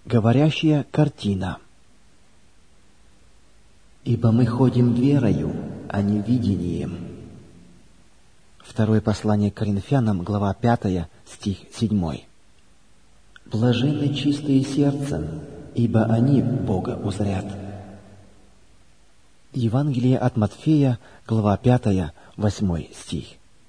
Говорящая картина. Ибо мы ходим верою, а не видением. Второе послание к Коринфянам, глава 5, стих 7. Блаженны чистые сердцем, ибо они Бога узрят. Евангелие от Матфея, глава 5, 8 стих.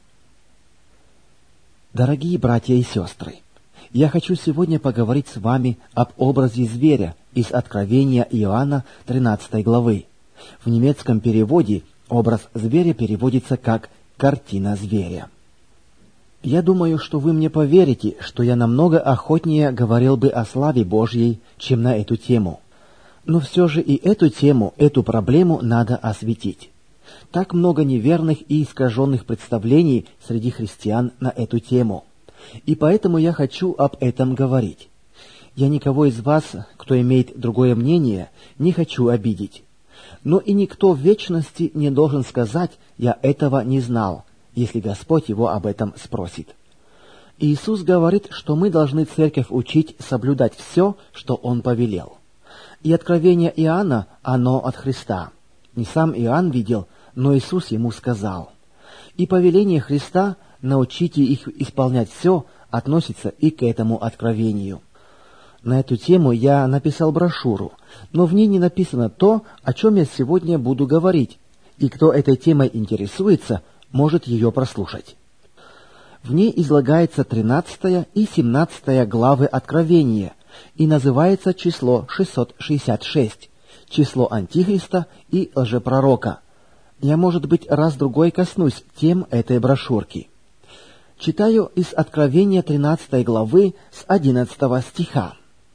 Дорогие братья и сестры, я хочу сегодня поговорить с вами об образе зверя из Откровения Иоанна 13 главы. В немецком переводе образ зверя переводится как «картина зверя». Я думаю, что вы мне поверите, что я намного охотнее говорил бы о славе Божьей, чем на эту тему. Но все же и эту тему, эту проблему надо осветить. Так много неверных и искаженных представлений среди христиан на эту тему. И поэтому я хочу об этом говорить. Я никого из вас, кто имеет другое мнение, не хочу обидеть. Но и никто в вечности не должен сказать «я этого не знал», если Господь его об этом спросит. Иисус говорит, что мы должны церковь учить соблюдать все, что Он повелел. И откровение Иоанна, оно от Христа. Не сам Иоанн видел, но Иисус ему сказал. И повеление Христа «научите их исполнять все» относится и к этому откровению. На эту тему я написал брошюру, но в ней не написано то, о чем я сегодня буду говорить, и кто этой темой интересуется, может ее прослушать. В ней излагается 13 и 17 главы Откровения, и называется число 666, число Антихриста и лжепророка. Я, может быть, раз-другой коснусь тем этой брошюрки. Читаю из Откровения 13 главы с 11 стиха.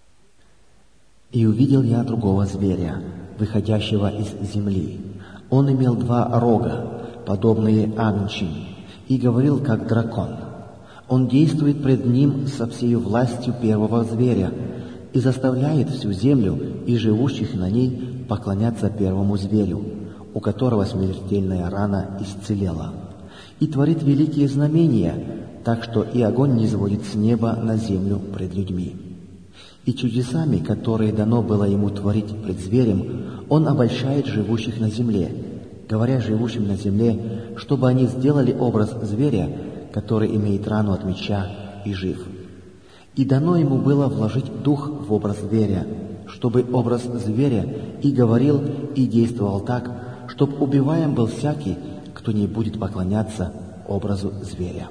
«И увидел я другого зверя, выходящего из земли. Он имел 2 рога, подобные агнчим, и говорил, как дракон. Он действует пред ним со всею властью первого зверя и заставляет всю землю и живущих на ней поклоняться первому зверю, у которого смертельная рана исцелела, и творит великие знамения, так что и огонь не сводит с неба на землю пред людьми. И чудесами, которые дано было ему творить пред зверем, он обольщает живущих на земле, говоря живущим на земле, чтобы они сделали образ зверя, который имеет рану от меча и жив. И дано ему было вложить дух в образ зверя, чтобы образ зверя и говорил, и действовал так, чтоб убиваем был всякий, кто не будет поклоняться образу зверя».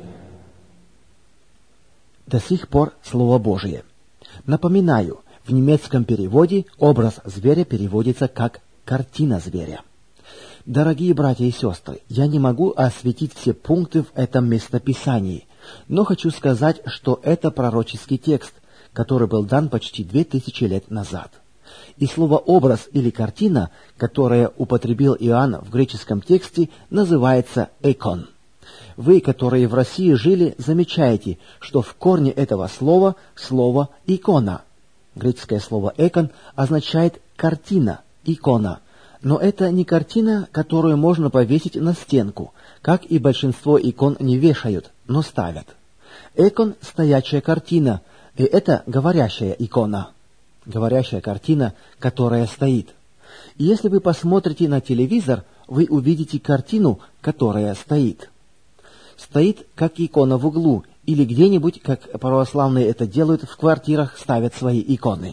До сих пор Слово Божие. Напоминаю, в немецком переводе образ зверя переводится как «картина зверя». Дорогие братья и сестры, я не могу осветить все пункты в этом местописании, но хочу сказать, что это пророческий текст, который был дан почти 2000 лет назад. И слово «образ» или «картина», которое употребил Иоанн в греческом тексте, называется «экон». Вы, которые в России жили, замечаете, что в корне этого слова слово «икона». Греческое слово «экон» означает «картина», «икона». Но это не картина, которую можно повесить на стенку, как и большинство икон не вешают, но ставят. Экон – стоячая картина, и это говорящая икона. Говорящая картина, которая стоит. И если вы посмотрите на телевизор, вы увидите картину, которая стоит. Стоит, как икона в углу, или где-нибудь, как православные это делают, в квартирах ставят свои иконы.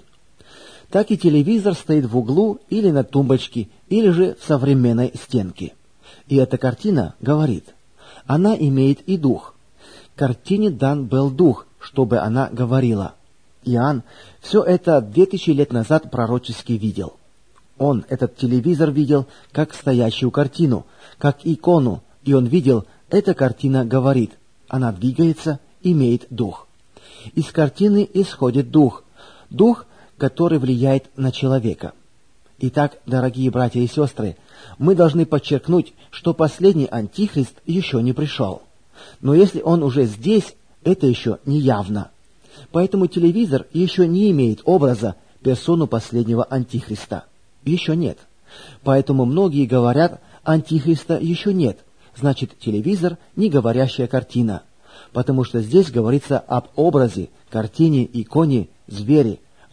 Так и телевизор стоит в углу или на тумбочке, или же в современной стенке. И эта картина говорит. Она имеет и дух. Картине дан был дух, чтобы она говорила. Иоанн все это 2000 лет назад пророчески видел. Он этот телевизор видел как стоящую картину, как икону, и он видел, эта картина говорит. Она двигается, имеет дух. Из картины исходит дух. Дух, который влияет на человека. Итак, дорогие братья и сестры, мы должны подчеркнуть, что последний антихрист еще не пришел. Но если он уже здесь, это еще не явно. Поэтому телевизор еще не имеет образа персону последнего антихриста. Еще нет. Поэтому многие говорят, антихриста еще нет. Значит, телевизор не говорящая картина. Потому что здесь говорится об образе, картине, иконе, звере,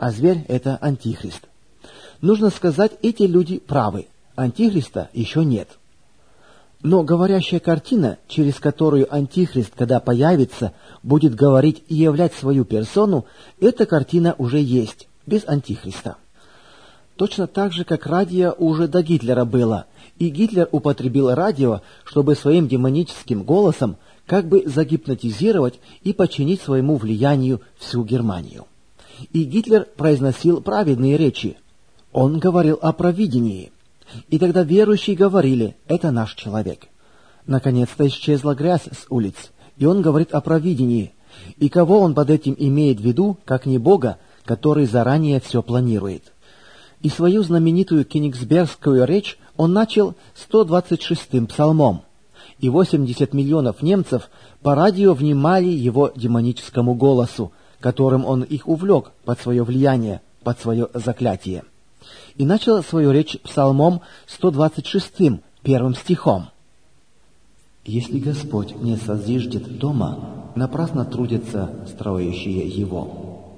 а зверь — это Антихрист. Нужно сказать, эти люди правы, Антихриста еще нет. Но говорящая картина, через которую Антихрист, когда появится, будет говорить и являть свою персону, эта картина уже есть, без Антихриста. Точно так же, как радио уже до Гитлера было, и Гитлер употребил радио, чтобы своим демоническим голосом как бы загипнотизировать и подчинить своему влиянию всю Германию. И Гитлер произносил праведные речи. Он говорил о провидении. И тогда верующие говорили: «Это наш человек». Наконец-то исчезла грязь с улиц, и он говорит о провидении. И кого он под этим имеет в виду, как не Бога, который заранее все планирует? И свою знаменитую кенигсбергскую речь он начал 126-м псалмом, и 80 миллионов немцев по радио внимали его демоническому голосу, которым он их увлек под свое влияние, под свое заклятие. И начал свою речь псалмом 126-м, 1 стихом. «Если Господь не созиждет дома, напрасно трудятся строящие его».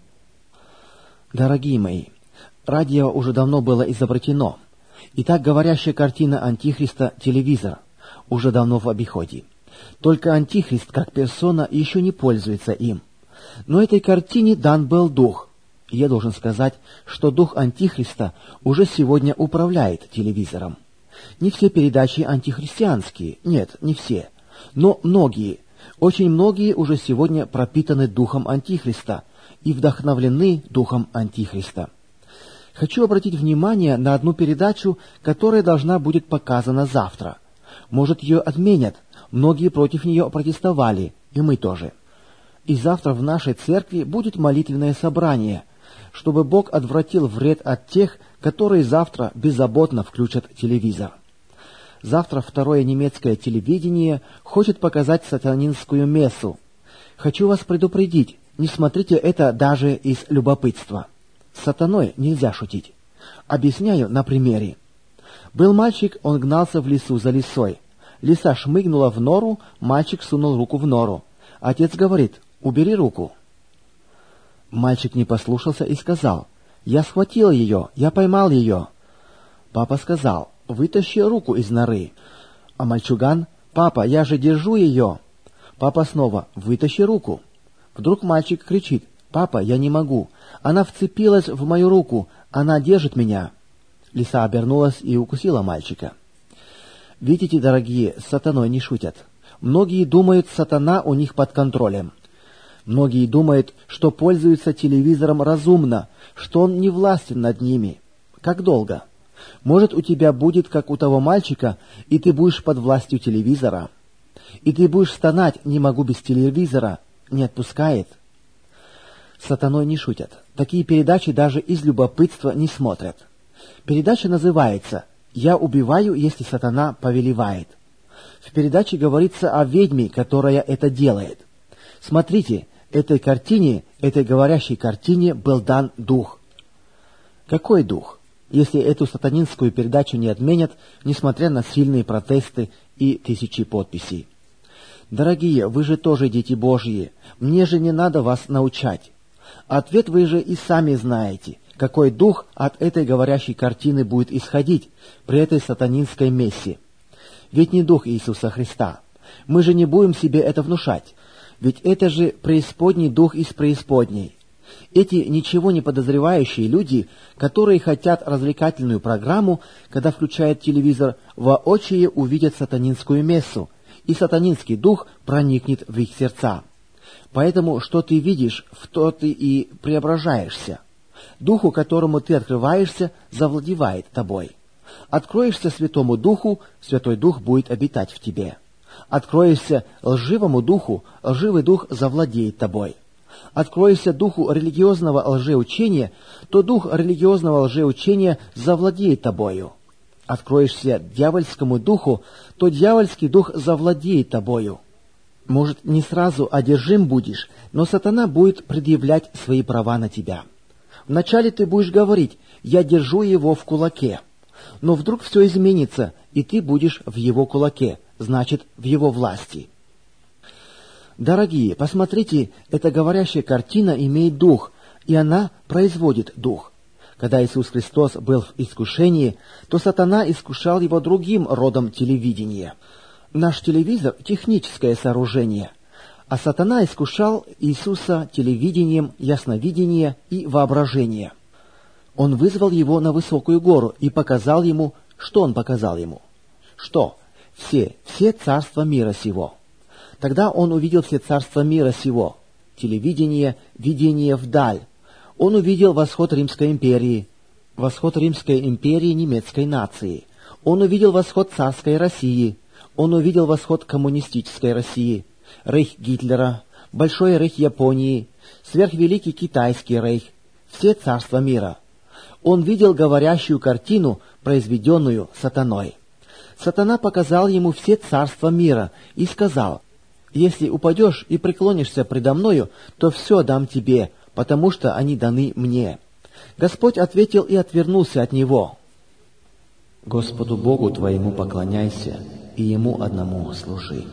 Дорогие мои, радио уже давно было изобретено. Итак, говорящая картина Антихриста — телевизор, уже давно в обиходе. Только Антихрист, как персона, еще не пользуется им. Но этой картине дан был дух. И я должен сказать, что дух Антихриста уже сегодня управляет телевизором. Не все передачи антихристианские, нет, не все. Но многие, очень многие уже сегодня пропитаны духом Антихриста и вдохновлены духом Антихриста. Хочу обратить внимание на одну передачу, которая должна будет показана завтра. Может, ее отменят, многие против нее протестовали, и мы тоже. И завтра в нашей церкви будет молитвенное собрание, чтобы Бог отвратил вред от тех, которые завтра беззаботно включат телевизор. Завтра второе немецкое телевидение хочет показать сатанинскую мессу. Хочу вас предупредить, не смотрите это даже из любопытства. С сатаной нельзя шутить. Объясняю на примере. Был мальчик, он гнался в лесу за лисой. Лиса шмыгнула в нору, мальчик сунул руку в нору. Отец говорит: «Убери руку». Мальчик не послушался и сказал: «Я схватил ее, я поймал ее». Папа сказал: «Вытащи руку из норы». А мальчуган: «Папа, я же держу ее». Папа снова: «Вытащи руку». Вдруг мальчик кричит: «Папа, я не могу. Она вцепилась в мою руку, она держит меня». Лиса обернулась и укусила мальчика. Видите, дорогие, с сатаной не шутят. Многие думают, сатана у них под контролем. Многие думают, что пользуются телевизором разумно, что он не властен над ними. Как долго? Может, у тебя будет, как у того мальчика, и ты будешь под властью телевизора? И ты будешь стонать: «Не могу без телевизора», не отпускает. С сатаной не шутят. Такие передачи даже из любопытства не смотрят. Передача называется «Я убиваю, если сатана повелевает». В передаче говорится о ведьме, которая это делает. Смотрите, этой картине, этой говорящей картине был дан дух. Какой дух? Если эту сатанинскую передачу не отменят, несмотря на сильные протесты и тысячи подписей. Дорогие, вы же тоже дети Божьи, мне же не надо вас научать. Ответ вы же и сами знаете, какой дух от этой говорящей картины будет исходить при этой сатанинской мессе. Ведь не дух Иисуса Христа. Мы же не будем себе это внушать. Ведь это же преисподний дух из преисподней. Эти ничего не подозревающие люди, которые хотят развлекательную программу, когда включают телевизор, воочию увидят сатанинскую мессу, и сатанинский дух проникнет в их сердца. Поэтому, что ты видишь, в то ты и преображаешься. Духу, которому ты открываешься, завладевает тобой. Откроешься Святому Духу, Святой Дух будет обитать в тебе. Откроешься лживому духу, лживый дух завладеет тобой. Откроешься духу религиозного лжеучения, то дух религиозного лжеучения завладеет тобою. Откроешься дьявольскому духу, то дьявольский дух завладеет тобою. Может, не сразу одержим будешь, но сатана будет предъявлять свои права на тебя. Вначале ты будешь говорить: «Я держу его в кулаке». Но вдруг все изменится, и ты будешь в его кулаке, значит, в его власти. Дорогие, посмотрите, эта говорящая картина имеет дух. и она производит дух. Когда Иисус Христос был в искушении, то сатана искушал его другим родом телевидения. Наш телевизор – техническое сооружение, а сатана искушал Иисуса телевидением, ясновидения и воображения. Он вызвал его на высокую гору и показал ему, что он показал ему. Что? Все царства мира сего. Тогда он увидел все царства мира сего. Телевидение, видение вдаль. Он увидел восход Римской империи, восход Римской империи немецкой нации. Он увидел восход царской России. Он увидел восход коммунистической России, рейх Гитлера, большой рейх Японии, сверхвеликий китайский рейх, все царства мира. Он видел говорящую картину, произведенную сатаной. Сатана показал ему все царства мира и сказал: «Если упадешь и преклонишься предо мною, то все дам тебе, потому что они даны мне». Господь ответил и отвернулся от него. «Господу Богу твоему поклоняйся, и Ему одному служи».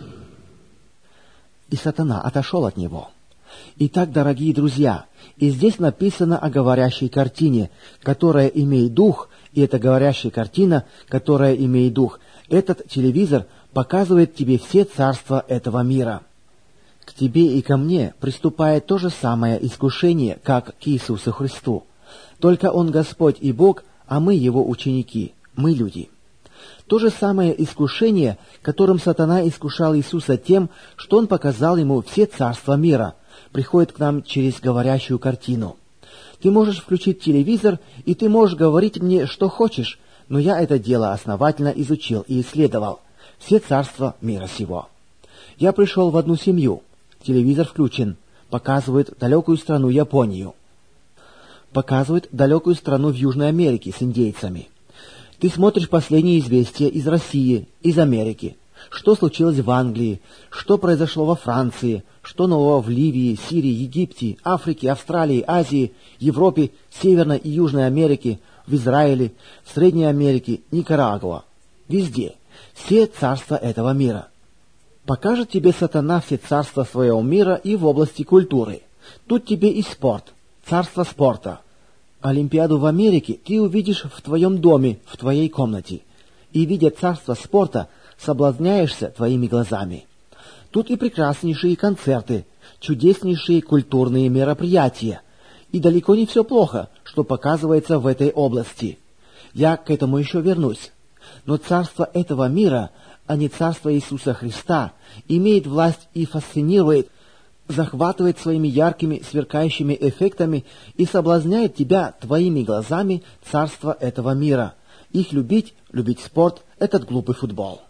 И сатана отошел от него. Итак, дорогие друзья, и здесь написано о говорящей картине, которая имеет дух, и эта говорящая картина, которая имеет дух, этот телевизор показывает тебе все царства этого мира. К тебе и ко мне приступает то же самое искушение, как к Иисусу Христу. Только Он Господь и Бог, а мы Его ученики, мы люди. То же самое искушение, которым сатана искушал Иисуса тем, что Он показал Ему все царства мира, приходит к нам через говорящую картину. Ты можешь включить телевизор, и ты можешь говорить мне, что хочешь, но я это дело основательно изучил и исследовал. Все царства мира сего. Я пришел в одну семью. Телевизор включен. Показывает далекую страну Японию. Показывает далекую страну в Южной Америке с индейцами. Ты смотришь последние известия из России, из Америки. Что случилось в Англии, что произошло во Франции, что нового в Ливии, Сирии, Египте, Африке, Австралии, Азии, Европе, Северной и Южной Америке, в Израиле, в Средней Америке, Никарагуа. Везде. Все царства этого мира. Покажет тебе сатана все царства своего мира и в области культуры. Тут тебе и спорт, царство спорта. Олимпиаду в Америке ты увидишь в твоем доме, в твоей комнате. И, видя царство спорта, соблазняешься твоими глазами. Тут и прекраснейшие концерты, чудеснейшие культурные мероприятия. И далеко не все плохо, что показывается в этой области. Я к этому еще вернусь. Но царство этого мира, а не царство Иисуса Христа, имеет власть и фасцинирует, захватывает своими яркими, сверкающими эффектами и соблазняет тебя твоими глазами царство этого мира. Их любить спорт, этот глупый футбол.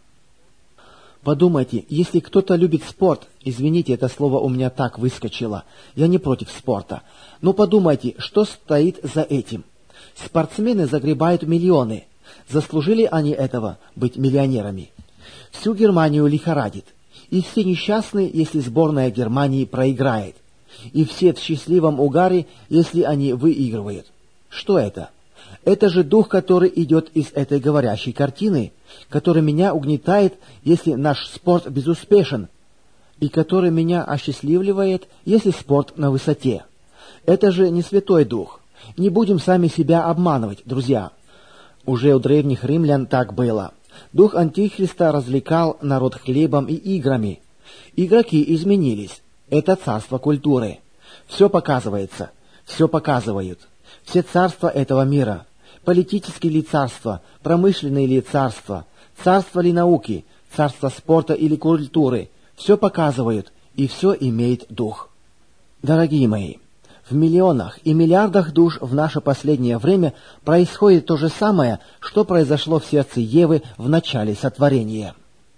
Подумайте, если кто-то любит спорт, извините, это слово у меня так выскочило, я не против спорта, но подумайте, что стоит за этим. Спортсмены загребают миллионы. Заслужили они этого, быть миллионерами? Всю Германию лихорадит. И все несчастны, если сборная Германии проиграет. И все в счастливом угаре, если они выигрывают. Что это? Это же дух, который идет из этой говорящей картины, который меня угнетает, если наш спорт безуспешен, и который меня осчастливливает, если спорт на высоте. Это же не Святой Дух. Не будем сами себя обманывать, друзья. Уже у древних римлян так было. Дух Антихриста развлекал народ хлебом и играми. Игроки изменились. Это царство культуры. Все показывается, все показывают. Все царства этого мира. Политические ли царства, промышленные ли царства, царство ли науки, царство спорта или культуры. Все показывают, и все имеет дух. Дорогие мои, в миллионах и миллиардах душ в наше последнее время происходит то же самое, что произошло в сердце Евы в начале сотворения.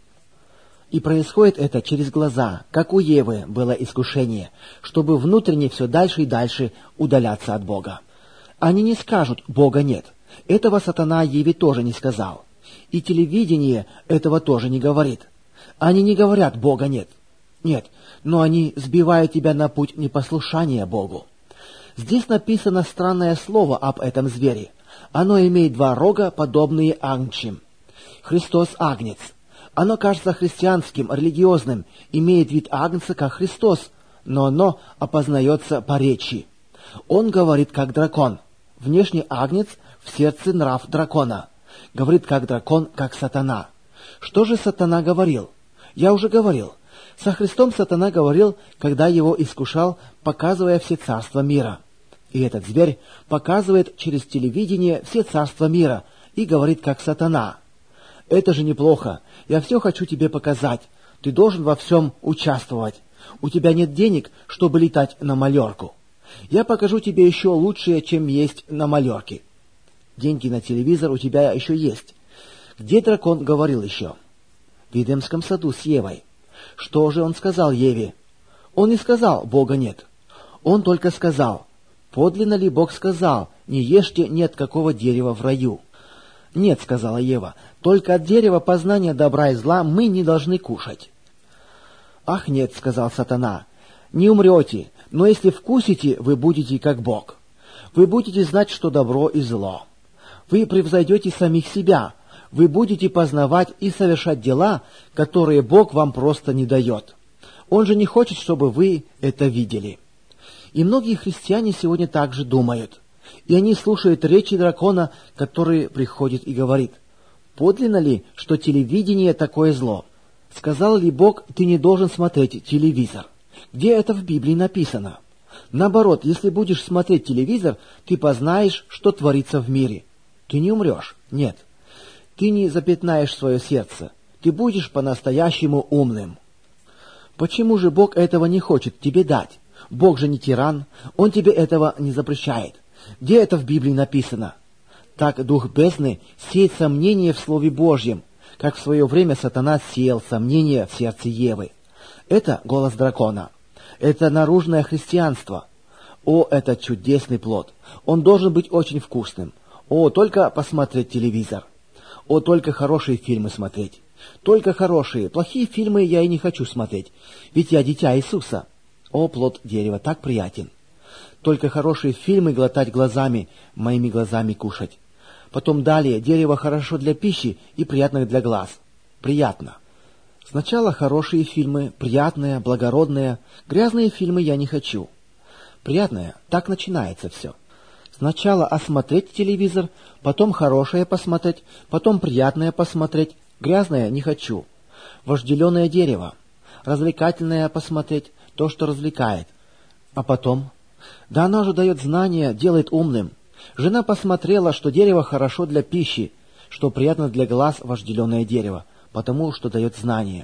И происходит это через глаза, как у Евы было искушение, чтобы внутренне все дальше и дальше удаляться от Бога. Они не скажут «Бога нет». Этого сатана Еве тоже не сказал. И телевидение этого тоже не говорит. Они не говорят «Бога нет». Нет, но они сбивают тебя на путь непослушания Богу. Здесь написано странное слово об этом звере. Оно имеет два рога, подобные агнчим. Христос агнец. Оно кажется христианским, религиозным, имеет вид агнца, как Христос, но оно опознается по речи. Он говорит, как дракон. Внешне агнец, в сердце нрав дракона. Говорит, как дракон, как сатана. Что же сатана говорил? Я уже говорил. Со Христом сатана говорил, когда его искушал, показывая все царства мира. И этот зверь показывает через телевидение все царства мира и говорит, как сатана. Это же неплохо. Я все хочу тебе показать. Ты должен во всем участвовать. У тебя нет денег, чтобы летать на Малорку. Я покажу тебе еще лучшее, чем есть на Малорке. Деньги на телевизор у тебя еще есть. Где дракон говорил еще? В Эдемском саду с Евой. Что же он сказал Еве? Он не сказал, Бога нет. Он только сказал, подлинно ли Бог сказал, не ешьте ни от какого дерева в раю? Нет, сказала Ева, только от дерева познания добра и зла мы не должны кушать. Ах нет, сказал сатана, не умрете, но если вкусите, вы будете как Бог. Вы будете знать, что добро и зло. Вы превзойдете самих себя. Вы будете познавать и совершать дела, которые Бог вам просто не дает. Он же не хочет, чтобы вы это видели. И многие христиане сегодня также думают. И они слушают речи дракона, который приходит и говорит, подлинно ли, что телевидение такое зло? Сказал ли Бог, ты не должен смотреть телевизор? Где это в Библии написано? Наоборот, если будешь смотреть телевизор, ты познаешь, что творится в мире. Ты не умрешь. Нет. Ты не запятнаешь свое сердце. Ты будешь по-настоящему умным. Почему же Бог этого не хочет тебе дать? Бог же не тиран. Он тебе этого не запрещает. Где это в Библии написано? Так дух бездны сеет сомнение в Слове Божьем, как в свое время сатана сеял сомнение в сердце Евы. Это голос дракона. Это наружное христианство. О, это чудесный плод. Он должен быть очень вкусным. О, только посмотреть телевизор. О, только хорошие фильмы смотреть. Только хорошие. Плохие фильмы я и не хочу смотреть. Ведь я дитя Иисуса. О, плод дерева, так приятен. Только хорошие фильмы глотать глазами, моими глазами кушать. Потом далее, дерево хорошо для пищи и приятно для глаз. Приятно. Сначала хорошие фильмы, приятные, благородные. Грязные фильмы я не хочу. Приятное, так начинается все. Сначала осмотреть телевизор, потом хорошее посмотреть, потом приятное посмотреть. Грязное не хочу. Вожделенное дерево. Развлекательное посмотреть, то, что развлекает. А потом? Да она же дает знания, делает умным. Жена посмотрела, что дерево хорошо для пищи, что приятно для глаз вожделенное дерево, потому что дает знания.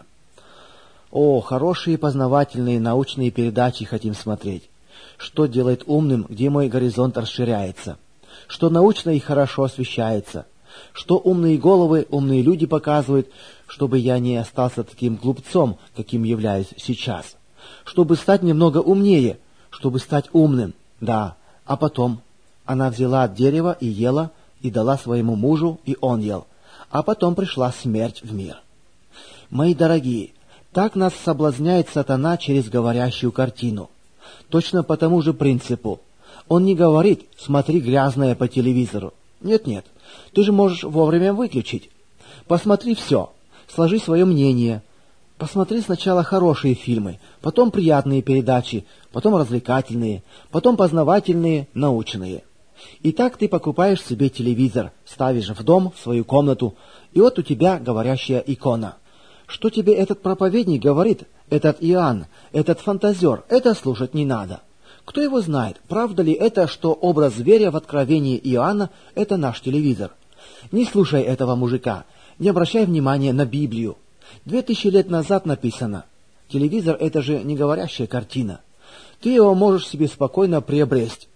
О, хорошие познавательные научные передачи хотим смотреть. Что делает умным, где мой горизонт расширяется. Что научно и хорошо освещается. Что умные головы, умные люди показывают, чтобы я не остался таким глупцом, каким являюсь сейчас. Чтобы стать немного умнее, чтобы стать умным, да. А потом она взяла от дерева и ела, и дала своему мужу, и он ел. А потом пришла смерть в мир. Мои дорогие, так нас соблазняет сатана через говорящую картину. Точно по тому же принципу. Он не говорит «смотри грязное по телевизору». Нет-нет, ты же можешь вовремя выключить. Посмотри все, сложи свое мнение. Посмотри сначала хорошие фильмы, потом приятные передачи, потом развлекательные, потом познавательные, научные. И так ты покупаешь себе телевизор, ставишь в дом, в свою комнату, и вот у тебя говорящая икона. Что тебе этот проповедник говорит, этот Иоанн, этот фантазер, это слушать не надо. Кто его знает, правда ли это, что образ зверя в откровении Иоанна – это наш телевизор? Не слушай этого мужика, не обращай внимания на Библию. 2000 лет назад написано. Телевизор – это же не говорящая картина. Ты его можешь себе спокойно приобрести.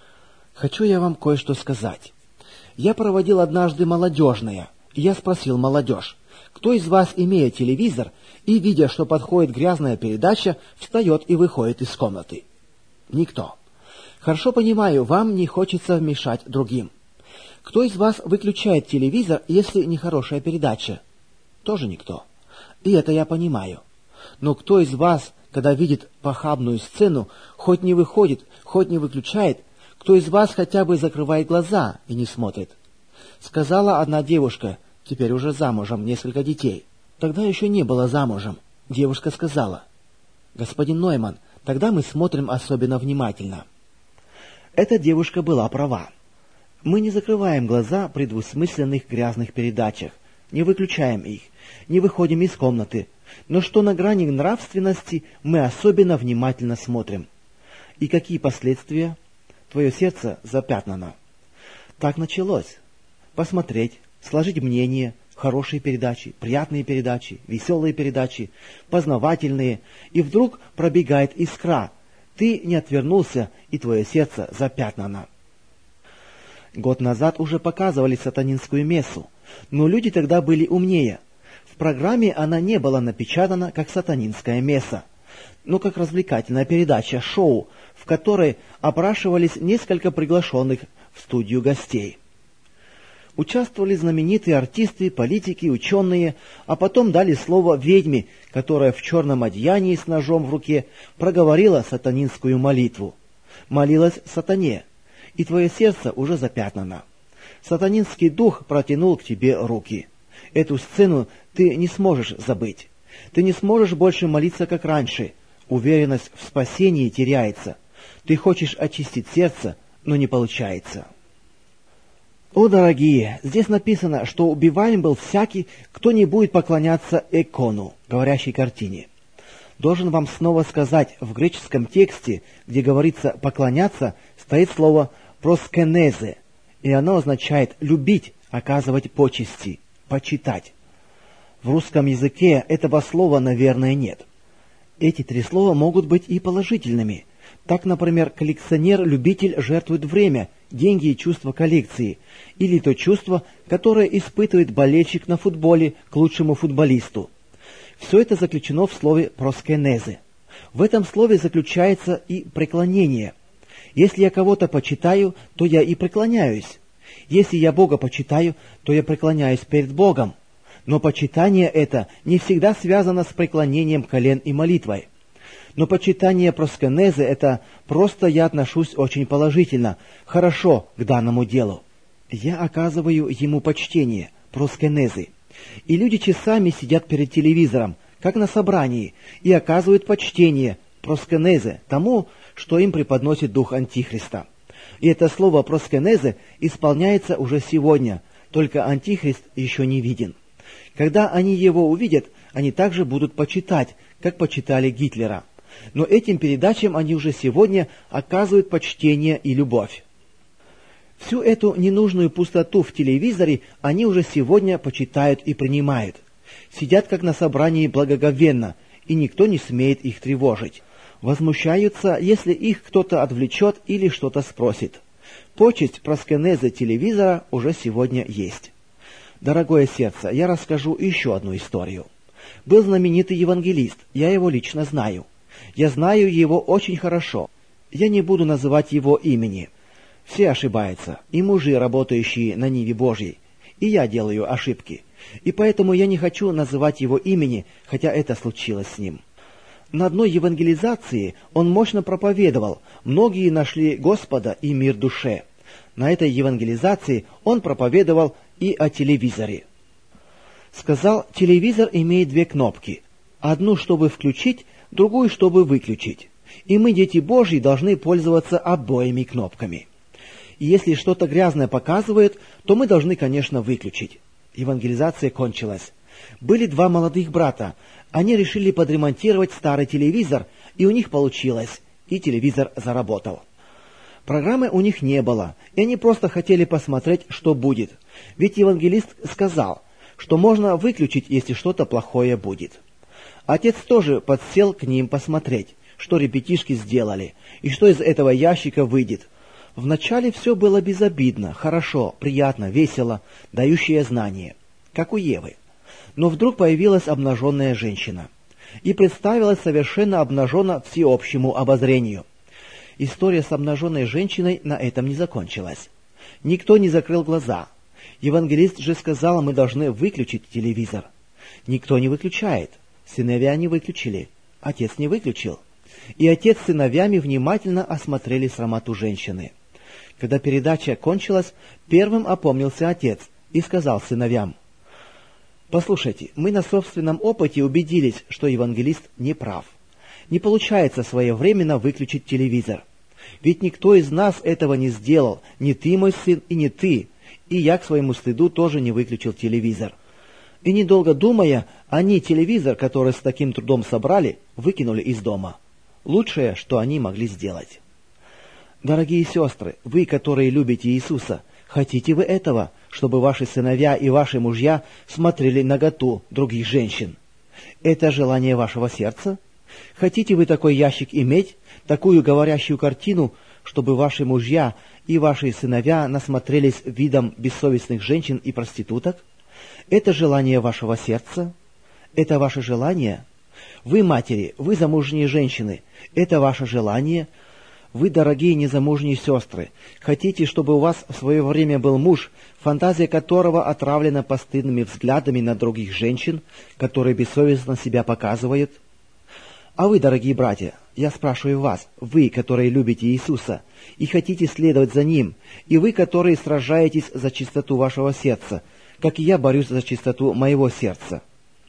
Хочу я вам кое-что сказать. Я проводил однажды молодежное, и я спросил молодежь, кто из вас, имея телевизор, и, видя, что подходит грязная передача, встает и выходит из комнаты? Никто. Хорошо понимаю, вам не хочется мешать другим. Кто из вас выключает телевизор, если нехорошая передача? Тоже никто. И это я понимаю. Но кто из вас, когда видит похабную сцену, хоть не выходит, хоть не выключает, кто из вас хотя бы закрывает глаза и не смотрит? Сказала одна девушка, теперь уже замужем, несколько детей. Тогда еще не была замужем. Девушка сказала: «Господин Нойман, тогда мы смотрим особенно внимательно». Эта девушка была права. Мы не закрываем глаза при двусмысленных грязных передачах, не выключаем их, не выходим из комнаты, но что на грани нравственности мы особенно внимательно смотрим. И какие последствия? Твое сердце запятнано. Так началось. Посмотреть, сложить мнение, хорошие передачи, приятные передачи, веселые передачи, познавательные, и вдруг пробегает искра. Ты не отвернулся, и твое сердце запятнано. Год назад уже показывали сатанинскую мессу, но люди тогда были умнее. В программе она не была напечатана как сатанинская месса, но как развлекательная передача, шоу, в которой опрашивались несколько приглашенных в студию гостей. Участвовали знаменитые артисты, политики, ученые, а потом дали слово ведьме, которая в черном одеянии с ножом в руке проговорила сатанинскую молитву. Молилась сатане, и твое сердце уже запятнано. Сатанинский дух протянул к тебе руки. Эту сцену ты не сможешь забыть. Ты не сможешь больше молиться, как раньше. Уверенность в спасении теряется. Ты хочешь очистить сердце, но не получается. О, дорогие, здесь написано, что убиваем был всякий, кто не будет поклоняться икону, говорящей картине. Должен вам снова сказать, в греческом тексте, где говорится «поклоняться», стоит слово «проскенезе», и оно означает «любить», «оказывать почести», «почитать». В русском языке этого слова, наверное, нет. Эти три слова могут быть и положительными. Так, например, коллекционер-любитель жертвует время, деньги и чувство коллекции, или то чувство, которое испытывает болельщик на футболе к лучшему футболисту. Все это заключено в слове «проскенезе». В этом слове заключается и преклонение. Если я кого-то почитаю, то я и преклоняюсь. Если я Бога почитаю, то я преклоняюсь перед Богом. Но почитание это не всегда связано с преклонением колен и молитвой. Но почитание проскенезе – это просто я отношусь очень положительно, хорошо к данному делу. Я оказываю ему почтение, проскенезе. И люди часами сидят перед телевизором, как на собрании, и оказывают почтение, проскенезе, тому, что им преподносит дух Антихриста. И это слово проскенезе исполняется уже сегодня, только Антихрист еще не виден. Когда они его увидят, они также будут почитать, как почитали Гитлера. Но этим передачам они уже сегодня оказывают почтение и любовь. Всю эту ненужную пустоту в телевизоре они уже сегодня почитают и принимают. Сидят как на собрании благоговенно, и никто не смеет их тревожить. Возмущаются, если их кто-то отвлечет или что-то спросит. Почесть проскенезе телевизора уже сегодня есть. Дорогое сердце, я расскажу еще одну историю. Был знаменитый евангелист, я его лично знаю. Я знаю его очень хорошо. Я не буду называть его имени. Все ошибаются, и мужи, работающие на ниве Божьей, и я делаю ошибки. И поэтому я не хочу называть его имени, хотя это случилось с ним. На одной евангелизации он мощно проповедовал, многие нашли Господа и мир душе. На этой евангелизации он проповедовал и о телевизоре. Сказал, телевизор имеет две кнопки. Одну, чтобы включить, другую, чтобы выключить. И мы, дети Божьи, должны пользоваться обоими кнопками. И если что-то грязное показывает, то мы должны, конечно, выключить. Евангелизация кончилась. Были два молодых брата. Они решили подремонтировать старый телевизор, и у них получилось, и телевизор заработал. Программы у них не было, и они просто хотели посмотреть, что будет. Ведь евангелист сказал, что можно выключить, если что-то плохое будет. Отец тоже подсел к ним посмотреть, что ребятишки сделали, и что из этого ящика выйдет. Вначале все было безобидно, хорошо, приятно, весело, дающее знания, как у Евы. Но вдруг появилась обнаженная женщина и представилась совершенно обнаженно всеобщему обозрению. История с обнаженной женщиной на этом не закончилась. Никто не закрыл глаза. Евангелист же сказал, мы должны выключить телевизор. Никто не выключает. Сыновья не выключили. Отец не выключил. И отец с сыновьями внимательно осмотрели срамоту женщины. Когда передача кончилась, первым опомнился отец и сказал сыновьям: «Послушайте, мы на собственном опыте убедились, что евангелист не прав. Не получается своевременно выключить телевизор. Ведь никто из нас этого не сделал, ни ты, мой сын, и не ты. И я к своему стыду тоже не выключил телевизор. И недолго думая, они телевизор, который с таким трудом собрали, выкинули из дома. Лучшее, что они могли сделать. Дорогие сестры, вы, которые любите Иисуса, хотите вы этого, чтобы ваши сыновья и ваши мужья смотрели наготу других женщин? Это желание вашего сердца? Хотите вы такой ящик иметь, такую говорящую картину, чтобы ваши мужья и ваши сыновья насмотрелись видом бессовестных женщин и проституток? Это желание вашего сердца? Это ваше желание? Вы, матери, вы замужние женщины, это ваше желание? Вы, дорогие незамужние сестры, хотите, чтобы у вас в свое время был муж, фантазия которого отравлена постыдными взглядами на других женщин, которые бессовестно себя показывают? А вы, дорогие братья, я спрашиваю вас, вы, которые любите Иисуса и хотите следовать за Ним, и вы, которые сражаетесь за чистоту вашего сердца, как и я борюсь за чистоту моего сердца.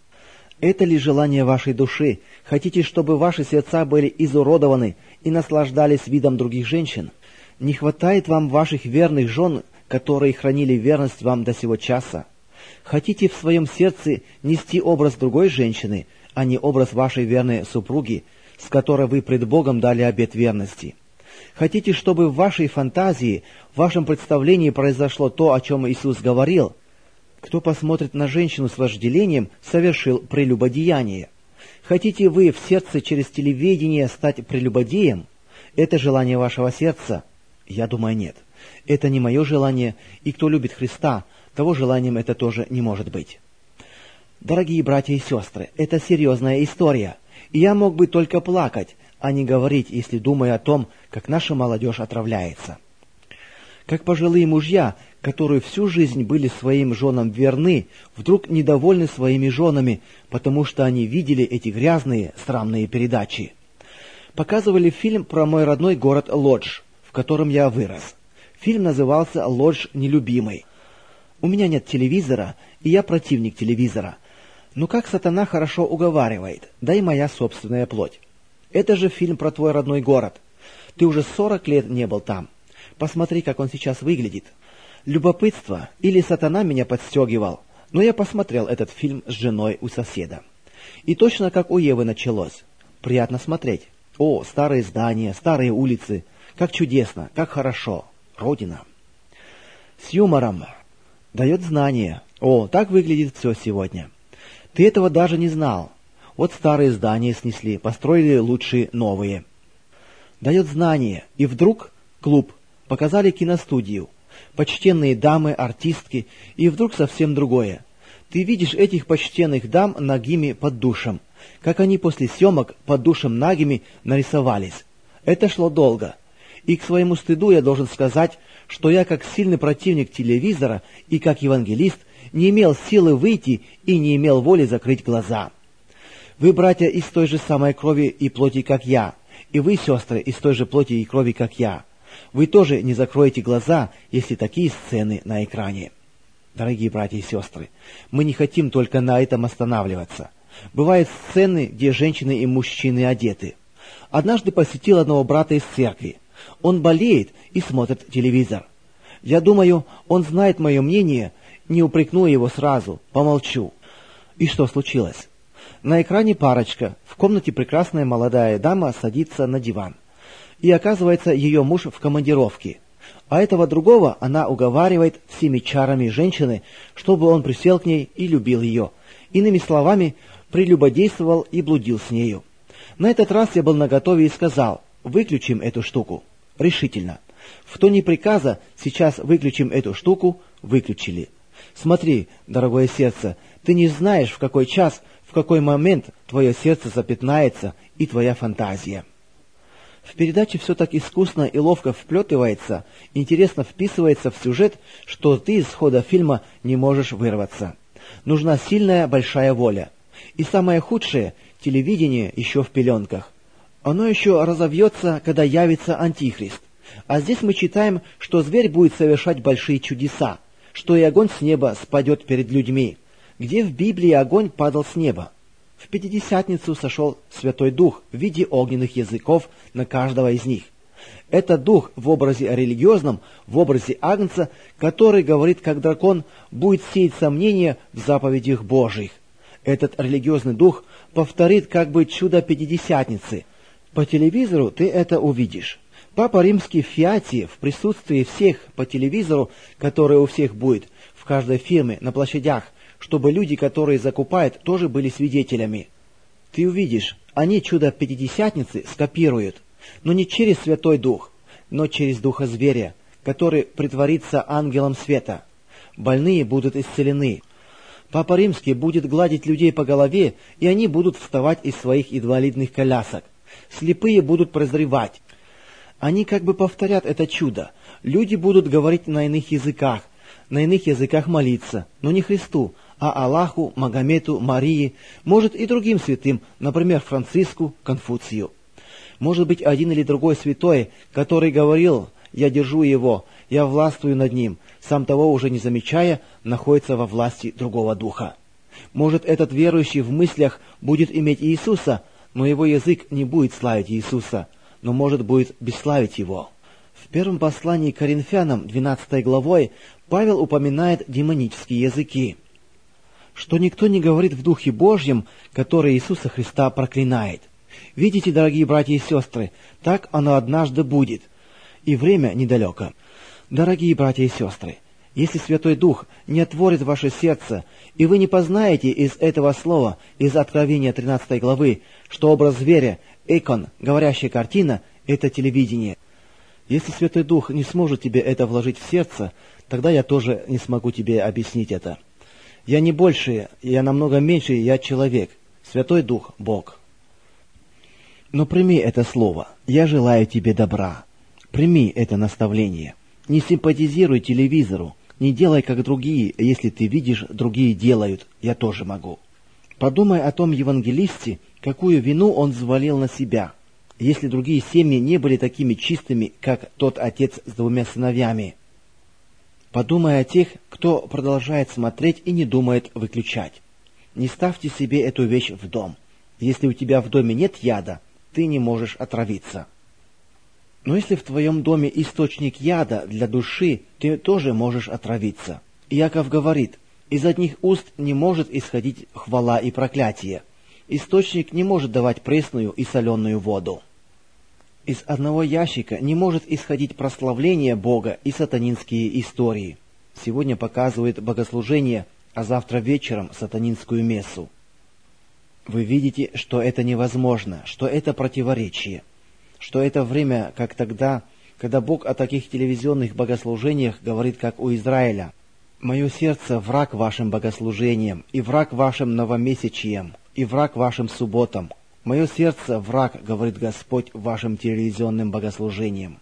Это ли желание вашей души? Хотите, чтобы ваши сердца были изуродованы и наслаждались видом других женщин? Не хватает вам ваших верных жен, которые хранили верность вам до сего часа? Хотите в своем сердце нести образ другой женщины, а не образ вашей верной супруги, с которой вы пред Богом дали обет верности? Хотите, чтобы в вашей фантазии, в вашем представлении произошло то, о чем Иисус говорил? Кто посмотрит на женщину с вожделением, совершил прелюбодеяние. Хотите вы в сердце через телевидение стать прелюбодеем? Это желание вашего сердца? Я думаю, нет. Это не мое желание, и кто любит Христа, того желанием это тоже не может быть. Дорогие братья и сестры, это серьезная история, и я мог бы только плакать, а не говорить, если думаю о том, как наша молодежь отравляется. Как пожилые мужья, которые всю жизнь были своим женам верны, вдруг недовольны своими женами, потому что они видели эти грязные, срамные передачи. Показывали фильм про мой родной город Лодж, в котором я вырос. Фильм назывался «Лодж нелюбимый». У меня нет телевизора, и я противник телевизора. Но как сатана хорошо уговаривает, да и моя собственная плоть. Это же фильм про твой родной город. Ты уже 40 лет не был там. Посмотри, как он сейчас выглядит. Любопытство или сатана меня подстегивал, но я посмотрел этот фильм с женой у соседа. И точно как у Евы началось. Приятно смотреть. О, старые здания, старые улицы. Как чудесно, как хорошо. Родина. С юмором. Дает знания. О, так выглядит все сегодня. Ты этого даже не знал. Вот старые здания снесли, построили лучшие новые. Дает знания. И вдруг клуб. Показали киностудию. Почтенные дамы, артистки, и вдруг совсем другое. Ты видишь этих почтенных дам нагими под душем, как они после съемок под душем нагими нарисовались. Это шло долго. И к своему стыду я должен сказать, что я как сильный противник телевизора и как евангелист не имел силы выйти и не имел воли закрыть глаза. Вы, братья, из той же самой крови и плоти, как я, и вы, сестры, из той же плоти и крови, как я. Вы тоже не закроете глаза, если такие сцены на экране. Дорогие братья и сестры, мы не хотим только на этом останавливаться. Бывают сцены, где женщины и мужчины одеты. Однажды посетил одного брата из церкви. Он болеет и смотрит телевизор. Я думаю, он знает мое мнение, не упрекну его сразу, помолчу. И что случилось? На экране парочка, в комнате прекрасная молодая дама садится на диван. И оказывается, ее муж в командировке. А этого другого она уговаривает всеми чарами женщины, чтобы он присел к ней и любил ее. Иными словами, прелюбодействовал и блудил с нею. На этот раз я был наготове и сказал: выключим эту штуку. Решительно. В тоне приказа сейчас выключим эту штуку, выключили. Смотри, дорогое сердце, ты не знаешь, в какой час, в какой момент твое сердце запятнается и твоя фантазия. В передаче все так искусно и ловко вплетывается, интересно вписывается в сюжет, что ты из хода фильма не можешь вырваться. Нужна сильная, большая воля. И самое худшее – телевидение еще в пеленках. Оно еще разовьется, когда явится Антихрист. А здесь мы читаем, что зверь будет совершать большие чудеса, что и огонь с неба спадет перед людьми. Где в Библии огонь падал с неба? В Пятидесятницу сошел Святой Дух в виде огненных языков на каждого из них. Это дух в образе религиозном, в образе Агнца, который говорит, как дракон, будет сеять сомнения в заповедях Божьих. Этот религиозный дух повторит как бы чудо Пятидесятницы. По телевизору ты это увидишь. Папа Римский в Фиате, в присутствии всех по телевизору, которое у всех будет, в каждой фирме, на площадях, чтобы люди, которые закупают, тоже были свидетелями. Ты увидишь, они чудо Пятидесятницы скопируют, но не через Святой Дух, но через Духа Зверя, который притворится ангелом света. Больные будут исцелены. Папа Римский будет гладить людей по голове, и они будут вставать из своих инвалидных колясок. Слепые будут прозревать. Они как бы повторят это чудо. Люди будут говорить на иных языках молиться, но не Христу, а Аллаху, Магомету, Марии, может и другим святым, например, Франциску, Конфуцию. Может быть, один или другой святой, который говорил: «Я держу его, я властвую над ним», сам того уже не замечая, находится во власти другого духа. Может, этот верующий в мыслях будет иметь Иисуса, но его язык не будет славить Иисуса, но, может, будет бесславить его. В первом послании к Коринфянам, 12 главой, Павел упоминает демонические языки, что никто не говорит в Духе Божьем, который Иисуса Христа проклинает. Видите, дорогие братья и сестры, так оно однажды будет, и время недалеко. Дорогие братья и сестры, если Святой Дух не отворит ваше сердце, и вы не познаете из этого слова, из Откровения 13 главы, что образ зверя, икон, говорящая картина, это телевидение. Если Святой Дух не сможет тебе это вложить в сердце, тогда я тоже не смогу тебе объяснить это. Я не больше, я намного меньше, я человек. Святой Дух – Бог. Но прими это слово. Я желаю тебе добра. Прими это наставление. Не симпатизируй телевизору. Не делай, как другие. Если ты видишь, другие делают, я тоже могу. Подумай о том евангелисте, какую вину он взвалил на себя. Если другие семьи не были такими чистыми, как тот отец с 2 сыновьями. Подумай о тех, кто продолжает смотреть и не думает выключать. Не ставьте себе эту вещь в дом. Если у тебя в доме нет яда, ты не можешь отравиться. Но если в твоем доме источник яда для души, ты тоже можешь отравиться. Иаков говорит: из одних уст не может исходить хвала и проклятие. Источник не может давать пресную и соленую воду. Из одного ящика не может исходить прославление Бога и сатанинские истории. Сегодня показывает богослужение, а завтра вечером сатанинскую мессу. Вы видите, что это невозможно, что это противоречие, что это время, как тогда, когда Бог о таких телевизионных богослужениях говорит, как у Израиля: «Мое сердце враг вашим богослужениям, и враг вашим новомесячиям, и враг вашим субботам. Мое сердце враг, говорит Господь, вашим телевизионным богослужениям».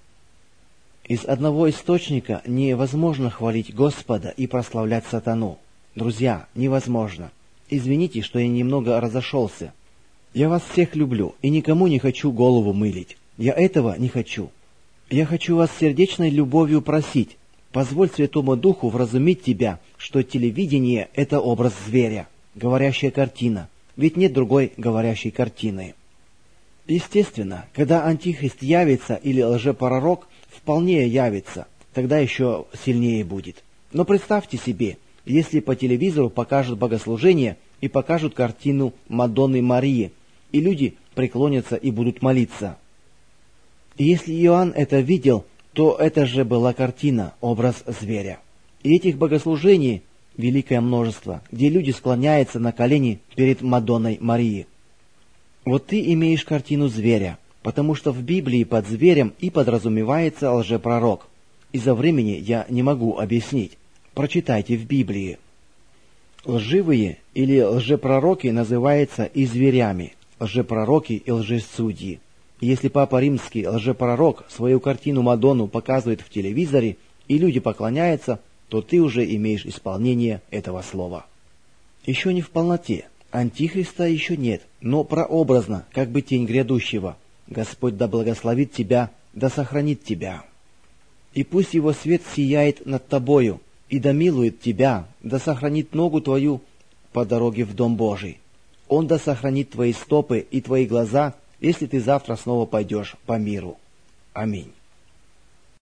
Из одного источника невозможно хвалить Господа и прославлять сатану. Друзья, невозможно. Извините, что я немного разошелся. Я вас всех люблю и никому не хочу голову мылить. Я этого не хочу. Я хочу вас сердечной любовью просить: позволь Святому Духу вразумить тебя, что телевидение — это образ зверя, говорящая картина, ведь нет другой говорящей картины. Естественно, когда Антихрист явится или лжепророк вполне явится, тогда еще сильнее будет. Но представьте себе, если по телевизору покажут богослужение и покажут картину Мадонны Марии, и люди преклонятся и будут молиться. И если Иоанн это видел, то это же была картина, образ зверя. И этих богослужений великое множество, где люди склоняются на колени перед Мадонной Марии. Вот ты имеешь картину зверя, потому что в Библии под зверем и подразумевается лжепророк. Из-за времени я не могу объяснить. Прочитайте в Библии. Лживые или лжепророки называются и зверями, лжепророки и лжесудьи. Если Папа Римский лжепророк свою картину Мадонну показывает в телевизоре, и люди поклоняются, то ты уже имеешь исполнение этого слова. Еще не в полноте. Антихриста еще нет, но прообразно, как бы тень грядущего. Господь да благословит тебя, да сохранит тебя. И пусть его свет сияет над тобою, и да милует тебя, да сохранит ногу твою по дороге в Дом Божий. Он да сохранит твои стопы и твои глаза, если ты завтра снова пойдешь по миру. Аминь.